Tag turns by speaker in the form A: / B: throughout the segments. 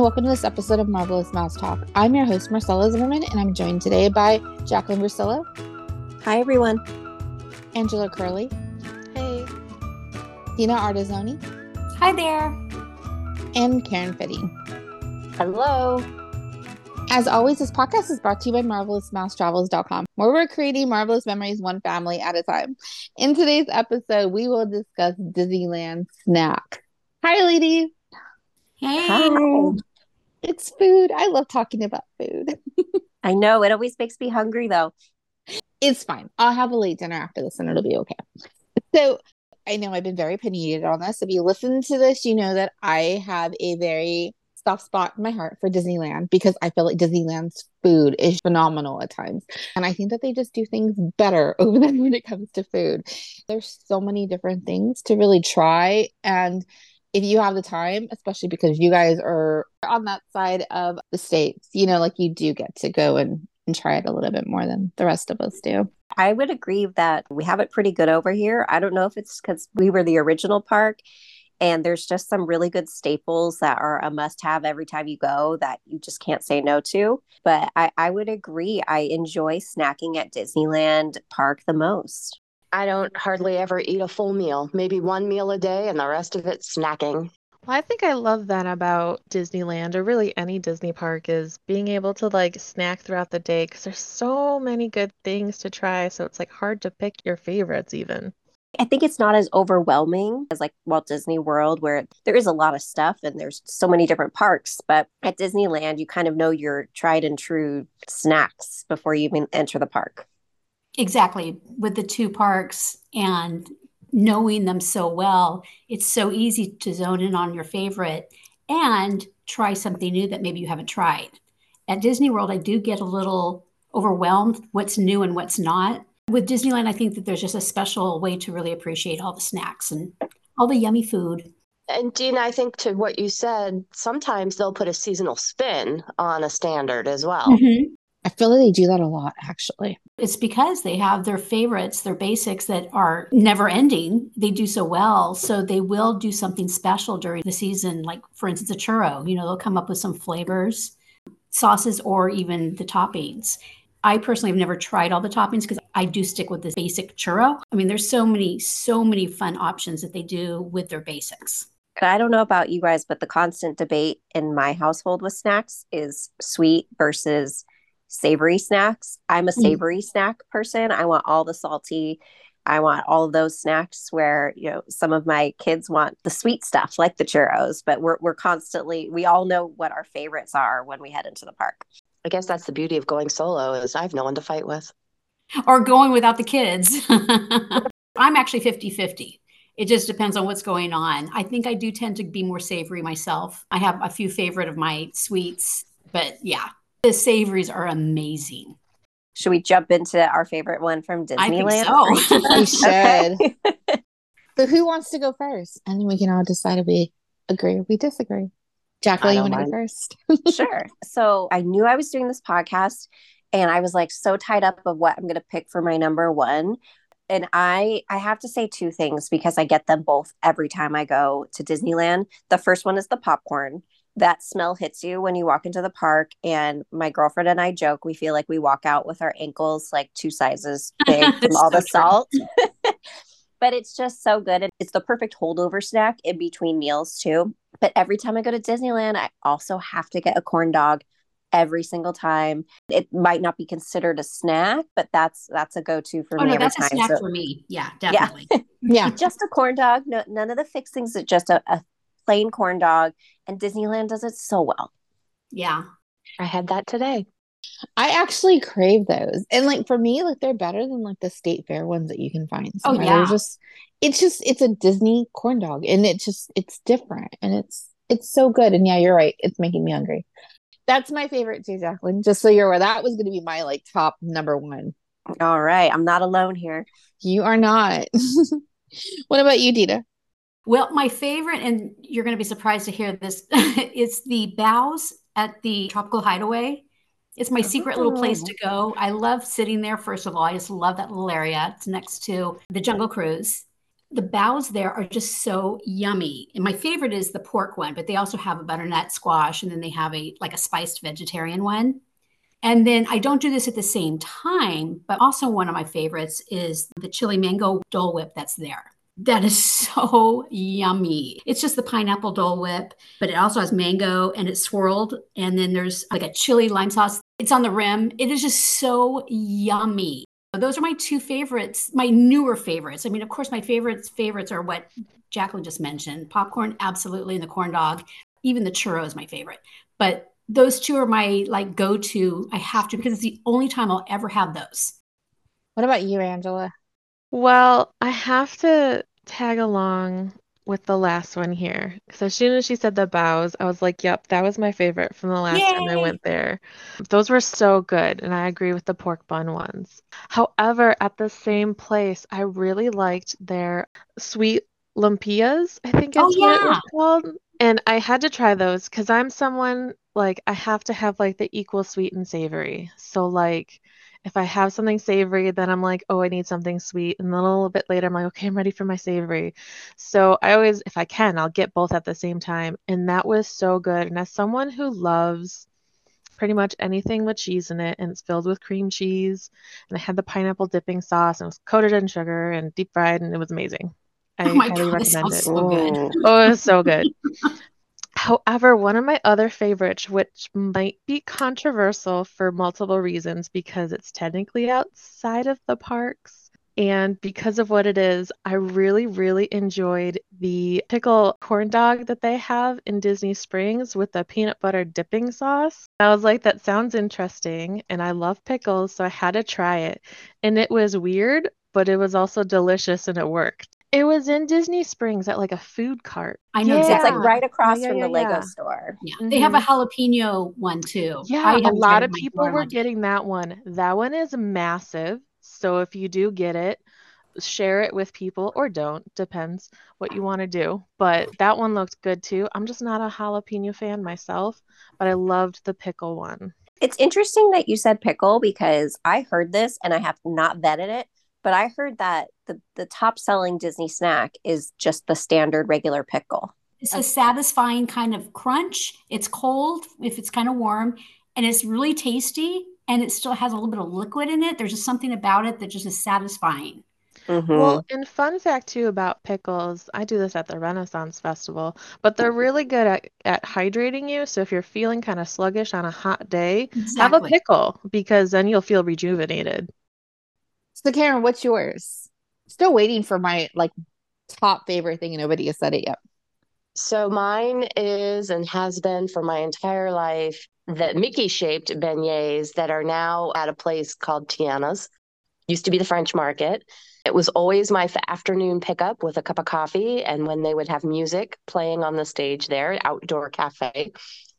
A: welcome to this episode of Marvelous Mouse Talk. I'm your host, Marcella Zimmerman, and I'm joined today by Jacqueline Russillo.
B: Hi, everyone.
A: Angela Curley.
C: Hey.
A: Dina Artizzoni.
D: Hi there.
A: And Karen Fitting.
C: Hello.
A: As always, this podcast is brought to you by MarvelousMouseTravels.com, where we're creating marvelous memories one family at a time. In today's episode, we will discuss Disneyland snack. Hi, ladies.
D: Hey.
B: Hi.
A: It's food. I love talking about food.
B: I know. It always makes me hungry, though.
A: It's fine. I'll have a late dinner after this and it'll be okay. So I know I've been very opinionated on this. If you listen to this, you know that I have a very soft spot in my heart for Disneyland because I feel like Disneyland's food is phenomenal at times. And I think that they just do things better over there when it comes to food. There's so many different things to really try. And if you have the time, especially because you guys are on that side of the States, you know, like you do get to go and try it a little bit more than the rest of us do.
B: I would agree that we have it pretty good over here. I don't know if it's because we were the original park and there's just some really good staples that are a must-have every time you go that you just can't say no to. But I would agree. I enjoy snacking at Disneyland Park the most.
C: I don't hardly ever eat a full meal, maybe one meal a day and the rest of it snacking.
E: Well, I think I love that about Disneyland or really any Disney park is being able to like snack throughout the day because there's so many good things to try. So it's like hard to pick your favorites even.
B: I think it's not as overwhelming as like Walt Disney World where there is a lot of stuff and there's so many different parks. But at Disneyland, you kind of know your tried and true snacks before you even enter the park.
D: Exactly. With the two parks and knowing them so well, it's so easy to zone in on your favorite and try something new that maybe you haven't tried. At Disney World, I do get a little overwhelmed what's new and what's not. With Disneyland, I think that there's just a special way to really appreciate all the snacks and all the yummy food.
C: And Dina, I think to what you said, sometimes they'll put a seasonal spin on a standard as well.
D: Mm-hmm.
A: I feel like they do that a lot, actually.
D: It's because they have their favorites, their basics that are never ending. They do so well. So they will do something special during the season. Like, for instance, a churro, they'll come up with some flavors, sauces, or even the toppings. I personally have never tried all the toppings because I do stick with this basic churro. I mean, there's so many fun options that they do with their basics.
B: I don't know about you guys, but the constant debate in my household with snacks is sweet versus savory snacks. I'm a savory snack person. I want all the salty. I want all of those snacks where, some of my kids want the sweet stuff like the churros, but we're constantly, we all know what our favorites are when we head into the park.
C: I guess that's the beauty of going solo is I have no one to fight with.
D: Or going without the kids. I'm actually 50-50. It just depends on what's going on. I think I do tend to be more savory myself. I have a few favorite of my sweets, but yeah. The savories are amazing.
B: Should we jump into our favorite one from Disneyland?
D: I think so.
A: We should. Okay. So who wants to go first? And then we can all decide if we agree or we disagree. Jacqueline, you want to go first?
B: Sure. So I knew I was doing this podcast and I was like so tied up of what I'm going to pick for my number one. And I have to say two things because I get them both every time I go to Disneyland. The first one is the popcorn. That smell hits you when you walk into the park. And my girlfriend and I joke, we feel like we walk out with our ankles like 2 sizes big from all the salt. But it's just so good. And it's the perfect holdover snack in between meals too. But every time I go to Disneyland, I also have to get a corn dog every single time. It might not be considered a snack, but that's a go-to for me every
D: that's
B: time.
D: A snack for me. Yeah, definitely.
A: Yeah.
B: Just a corn dog. No, none of the fixings. It's just a plain corn dog, and Disneyland does it so well.
D: Yeah.
C: I had that today.
A: I actually crave those. And like for me, like they're better than like the state fair ones that you can find somewhere.
D: Oh, yeah.
A: It's a Disney corn dog and it's different and it's so good. And yeah, you're right. It's making me hungry. That's my favorite too, Jacqueline. Just so you're aware, that was going to be my like top number one.
B: All right. I'm not alone here.
A: You are not. What about you, Dina?
D: Well, my favorite, and you're going to be surprised to hear this, is the Bows at the Tropical Hideaway. It's my secret little place to go. I love sitting there, first of all. I just love that little area. It's next to the Jungle Cruise. The bows there are just so yummy. And my favorite is the pork one, but they also have a butternut squash, and then they have a spiced vegetarian one. And then I don't do this at the same time, but also one of my favorites is the chili mango Dole Whip that's there. That is so yummy. It's just the pineapple Dole Whip, but it also has mango and it's swirled. And then there's like a chili lime sauce. It's on the rim. It is just so yummy. Those are my two favorites, my newer favorites. I mean, of course, my favorites are what Jacqueline just mentioned. Popcorn, absolutely, and the corn dog. Even the churro is my favorite. But those two are my go-to. I have to, because it's the only time I'll ever have those.
A: What about you, Angela?
E: Well, I have to tag along with the last one here because as soon as she said the bows, I was like, yep, that was my favorite from the last time I
D: Yay!
E: went there. Those were so good, and I agree with the pork bun ones. However, at the same place, I really liked their sweet lumpias, I think
D: Oh
E: is what it was
D: yeah.
E: called. And I had to try those because I'm someone I have to have the equal sweet and savory. So if I have something savory, then I'm like, oh, I need something sweet. And then a little bit later, I'm like, okay, I'm ready for my savory. So I always, if I can, I'll get both at the same time. And that was so good. And as someone who loves pretty much anything with cheese in it, and it's filled with cream cheese, and I had the pineapple dipping sauce, and it was coated in sugar and deep fried, and it was amazing.
D: Oh
E: I
D: my
E: highly
D: God, this
E: recommend
D: sounds
E: it.
D: so good.
E: Oh, it was so good. However, one of my other favorites, which might be controversial for multiple reasons because it's technically outside of the parks and because of what it is, I really, really enjoyed the pickle corn dog that they have in Disney Springs with the peanut butter dipping sauce. I was like, that sounds interesting, and I love pickles, so I had to try it. And it was weird, but it was also delicious and it worked. It was in Disney Springs at a food cart.
D: I know
B: It's
D: exactly.
B: right across
E: Yeah,
B: from the
E: yeah,
B: Lego
E: yeah.
B: store.
D: Yeah, they have a jalapeno one too. I
E: Yeah, a
D: haven't
E: lot
D: tried it
E: of people
D: myself. I
E: were
D: want to.
E: getting that one. That one is massive. So if you do get it, share it with people or don't, depends what you want to do. But that one looked good too. I'm just not a jalapeno fan myself, but I loved the pickle one.
B: It's interesting that you said pickle because I heard this and I have not vetted it, but I heard that the top selling Disney snack is just the standard regular pickle.
D: It's a satisfying kind of crunch. It's cold if it's kind of warm, and it's really tasty, and it still has a little bit of liquid in it. There's just something about it that just is satisfying.
E: Well, and fun fact too about pickles, I do this at the Renaissance Festival, but they're really good at hydrating you. So if you're feeling kind of sluggish on a hot day, have a
D: Exactly.
E: pickle because then you'll feel rejuvenated.
A: So, Karen, what's yours? Still waiting for my top favorite thing, and nobody has said it yet.
C: So mine is and has been for my entire life the Mickey-shaped beignets that are now at a place called Tiana's. Used to be the French Market. It was always my afternoon pickup with a cup of coffee and when they would have music playing on the stage there, outdoor cafe.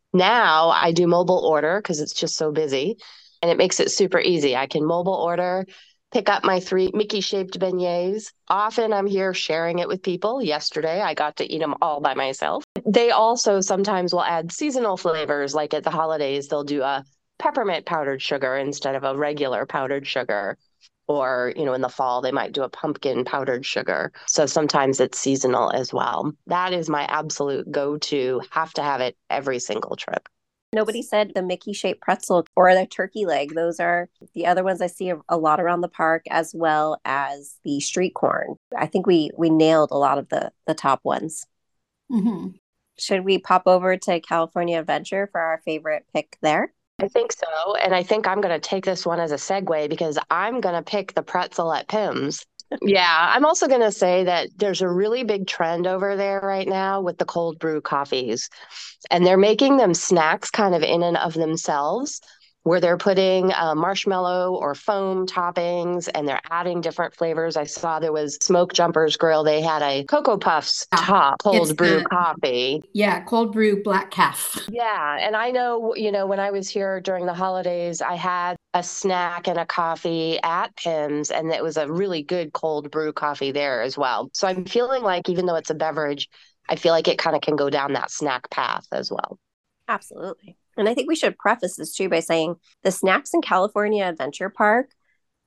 C: Now I do mobile order because it's just so busy and it makes it super easy. I can mobile order, pick up my 3 Mickey-shaped beignets. Often I'm here sharing it with people. Yesterday, I got to eat them all by myself. They also sometimes will add seasonal flavors, like at the holidays, they'll do a peppermint powdered sugar instead of a regular powdered sugar. Or, in the fall, they might do a pumpkin powdered sugar. So sometimes it's seasonal as well. That is my absolute go-to. Have to have it every single trip.
B: Nobody said the Mickey shaped pretzel or the turkey leg. Those are the other ones I see a lot around the park, as well as the street corn. I think we nailed a lot of the top ones.
D: Mm-hmm.
B: Should we pop over to California Adventure for our favorite pick there?
C: I think so. And I think I'm going to take this one as a segue because I'm going to pick the pretzel at Pim's. Yeah, I'm also going to say that there's a really big trend over there right now with the cold brew coffees. And they're making them snacks kind of in and of themselves, where they're putting marshmallow or foam toppings and they're adding different flavors. I saw there was Smoke Jumpers Grill. They had a Cocoa Puffs top cold brew coffee.
D: Yeah, cold brew black calf.
C: Yeah. And I know, when I was here during the holidays, I had a snack and a coffee at Pim's, and it was a really good cold brew coffee there as well. So I'm feeling like even though it's a beverage, I feel like it kind of can go down that snack path as well.
B: Absolutely. And I think we should preface this too by saying the snacks in California Adventure Park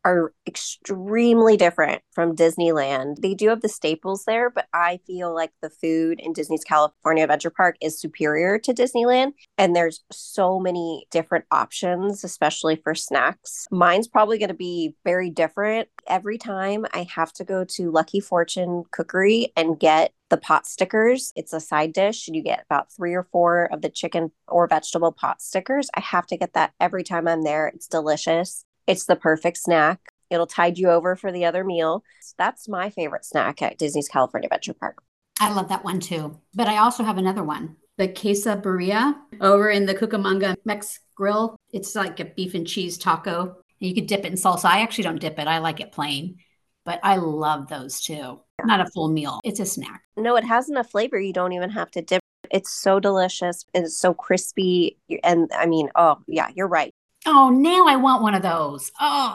B: are extremely different from Disneyland. They do have the staples there, but I feel like the food in Disney's California Adventure Park is superior to Disneyland. And there's so many different options, especially for snacks. Mine's probably going to be very different. Every time I have to go to Lucky Fortune Cookery and get the pot stickers. It's a side dish, and you get about 3 or 4 of the chicken or vegetable pot stickers. I have to get that every time I'm there. It's delicious. It's the perfect snack. It'll tide you over for the other meal. So that's my favorite snack at Disney's California Adventure Park.
D: I love that one too. But I also have another one, the quesadilla over in the Cucamonga Mex Grill. It's like a beef and cheese taco. You could dip it in salsa. I actually don't dip it. I like it plain. But I love those too. Not a full meal. It's a snack.
B: No, it has enough flavor. You don't even have to dip. It's so delicious. It's so crispy. And I mean, oh, yeah, you're right.
D: Oh, now I want one of those. Oh.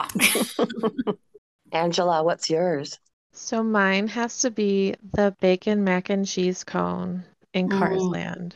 C: Angela, what's yours?
E: So mine has to be the bacon mac and cheese cone in Cars Land.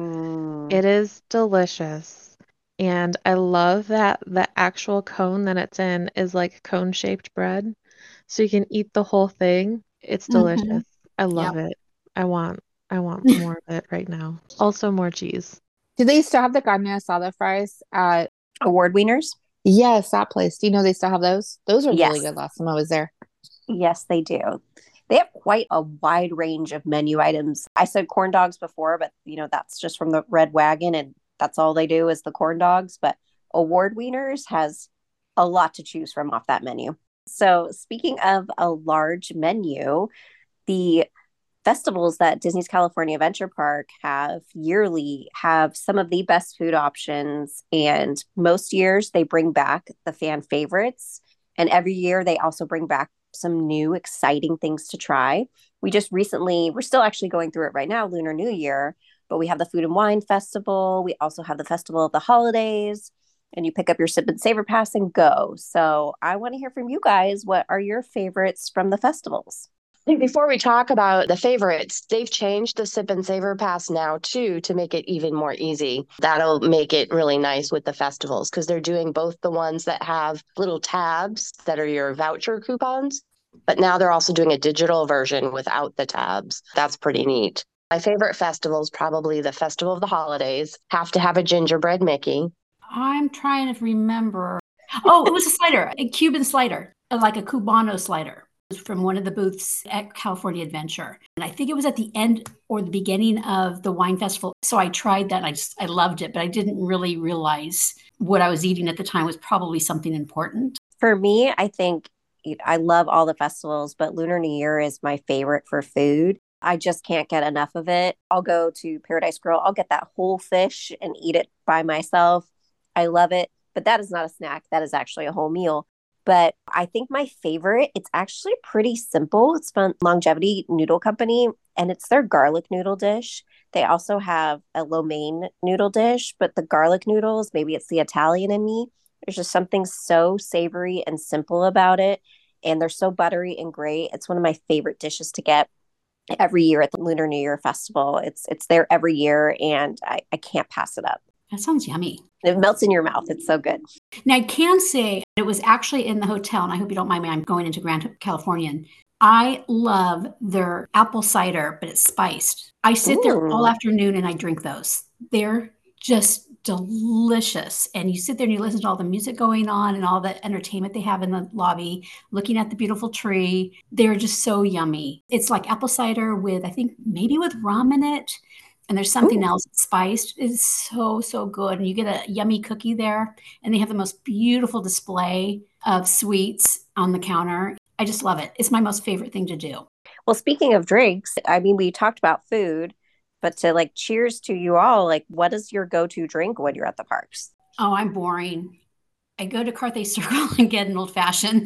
E: It is delicious. And I love that the actual cone that it's in is like cone-shaped bread. So you can eat the whole thing. It's delicious. I love it. I want more of it right now. Also more cheese.
A: Do they still have the carne asada fries at
B: Award Wieners?
A: Yes, that place. Do you know they still have those? Those are really
B: Yes.
A: good last time I was there.
B: Yes, they do. They have quite a wide range of menu items. I said corn dogs before, but that's just from the Red Wagon, and that's all they do is the corn dogs. But Award Wieners has a lot to choose from off that menu. So speaking of a large menu, the festivals that Disney's California Adventure Park have yearly have some of the best food options. And most years they bring back the fan favorites. And every year they also bring back some new exciting things to try. We're still actually going through it right now, Lunar New Year, but we have the Food and Wine Festival. We also have the Festival of the Holidays, and you pick up your Sip and Savor Pass and go. So I want to hear from you guys. What are your favorites from the festivals?
C: I think before we talk about the favorites, they've changed the Sip and Savor Pass now too to make it even more easy. That'll make it really nice with the festivals because they're doing both the ones that have little tabs that are your voucher coupons, but now they're also doing a digital version without the tabs. That's pretty neat. My favorite festival is probably the Festival of the Holidays. Have to have a gingerbread Mickey.
D: I'm trying to remember. Oh, it was a slider, a Cuban slider, like a Cubano slider. From one of the booths at California Adventure. And I think it was at the end or the beginning of the wine festival. So I tried that and I loved it, but I didn't really realize what I was eating at the time was probably something important.
B: For me, I think I love all the festivals, but Lunar New Year is my favorite for food. I just can't get enough of it. I'll go to Paradise Grill. I'll get that whole fish and eat it by myself. I love it. But that is not a snack. That is actually a whole meal. But I think my favorite, it's actually pretty simple. It's from Longevity Noodle Company, and it's their garlic noodle dish. They also have a lo mein noodle dish, but the garlic noodles, maybe it's the Italian in me. There's just something so savory and simple about it. And they're so buttery and great. It's one of my favorite dishes to get every year at the Lunar New Year Festival. It's there every year, and I can't pass it up.
D: That sounds yummy.
B: It melts in your mouth. It's so good.
D: Now, I can say it was actually in the hotel, and I hope you don't mind me. I'm going into Grand Californian. I love their apple cider, but it's spiced. I sit there all afternoon and I drink those. They're just delicious. And you sit there and you listen to all the music going on and all the entertainment they have in the lobby, looking at the beautiful tree. They're just so yummy. It's like apple cider with, I think, maybe with rum in it. And there's something else spiced. It's so, so good. And you get a yummy cookie there. And they have the most beautiful display of sweets on the counter. I just love it. It's my most favorite thing to do.
B: Well, speaking of drinks, I mean, we talked about food, but to cheers to you all, what is your go-to drink when you're at the parks?
D: Oh, I'm boring. I go to Carthay Circle and get an old fashioned.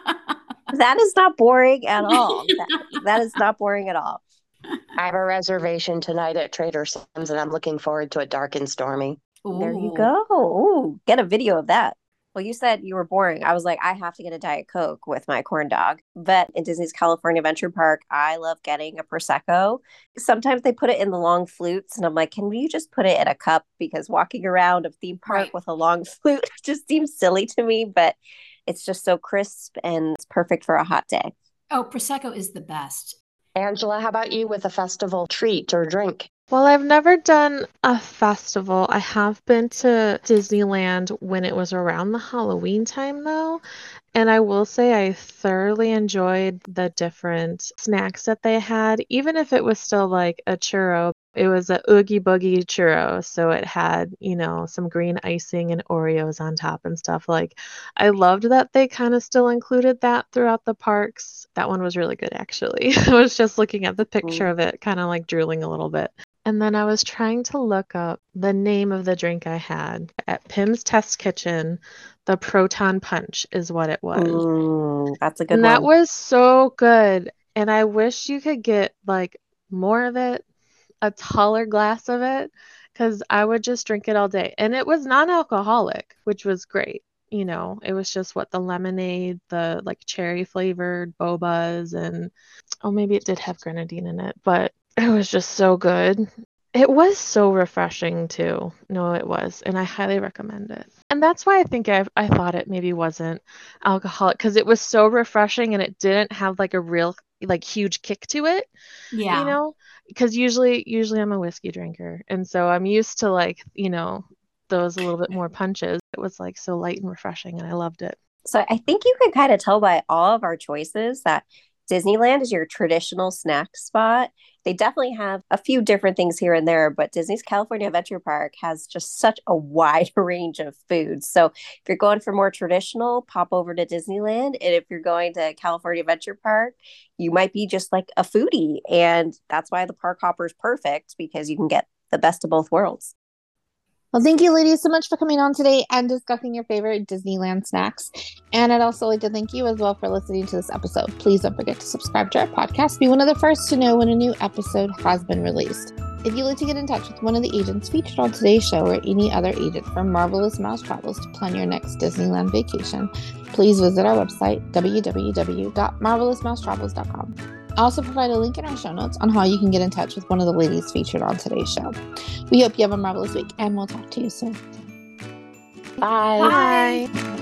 B: That is not boring at all. That is not boring at all.
C: I have a reservation tonight at Trader Sam's, and I'm looking forward to a dark and stormy.
D: Ooh.
B: There you go. Ooh, get a video of that. Well, you said you were boring. I was like, I have to get a Diet Coke with my corn dog. But in Disney's California Adventure Park, I love getting a Prosecco. Sometimes they put it in the long flutes, and I'm like, can you just put it in a cup? Because walking around a theme park with a long flute just seems silly to me. But It's just so crisp and it's perfect for a hot day.
D: Oh, Prosecco is the best.
C: Angela, how about you with a festival treat or drink?
E: Well, I've never done a festival. I have been to Disneyland when it was around the Halloween time, though. And I will say I thoroughly enjoyed the different snacks that they had, even if it was still like a churro. It was a Oogie Boogie churro, so it had, some green icing and Oreos on top and stuff. Like, I loved that they kind of still included that throughout the parks. That one was really good, actually. I was just looking at the picture of it, kind of like drooling a little bit. And then I was trying to look up the name of the drink I had at Pim's Test Kitchen. The Proton Punch is what it was.
B: That's a good
E: And
B: one.
E: that was so good. And I wish you could get like more of it, a taller glass of it, because I would just drink it all day. And it was non-alcoholic, which was great. It was just the lemonade, the like cherry flavored bobas, and maybe it did have grenadine in it, but it was just so good. It was so refreshing too. No, it was. And I highly recommend it. And that's why I think I thought it maybe wasn't alcoholic, because it was so refreshing and it didn't have like a real like huge kick to it.
D: Yeah.
E: Because usually I'm a whiskey drinker. And so I'm used to like, those a little bit more punches. It was like so light and refreshing and I loved it.
B: So I think you can kind of tell by all of our choices that Disneyland is your traditional snack spot. They definitely have a few different things here and there, but Disney's California Adventure Park has just such a wide range of foods. So if you're going for more traditional, pop over to Disneyland. And if you're going to California Adventure Park, you might be just like a foodie. And that's why the park hopper is perfect, because you can get the best of both worlds.
A: Well, thank you, ladies, so much for coming on today and discussing your favorite Disneyland snacks. And I'd also like to thank you as well for listening to this episode. Please don't forget to subscribe to our podcast. Be one of the first to know when a new episode has been released. If you'd like to get in touch with one of the agents featured on today's show or any other agent from Marvelous Mouse Travels to plan your next Disneyland vacation, please visit our website, www.marvelousmousetravels.com. I also provide a link in our show notes on how you can get in touch with one of the ladies featured on today's show. We hope you have a marvelous week, and we'll talk to you soon.
C: Bye.
E: Bye.